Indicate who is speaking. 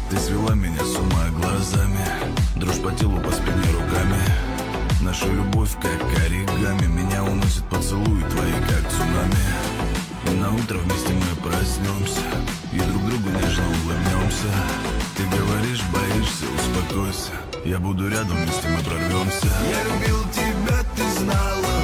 Speaker 1: Ты свела меня с ума глазами, дрожь по телу, по спине руками. Наша любовь как оригами, меня уносит поцелуи твои, как цунами. И на утро вместе мы проснемся и друг другу нежно улыбнемся. Ты говоришь, боишься, успокойся, я буду рядом, вместе мы прорвемся. Я любил тебя, ты знала.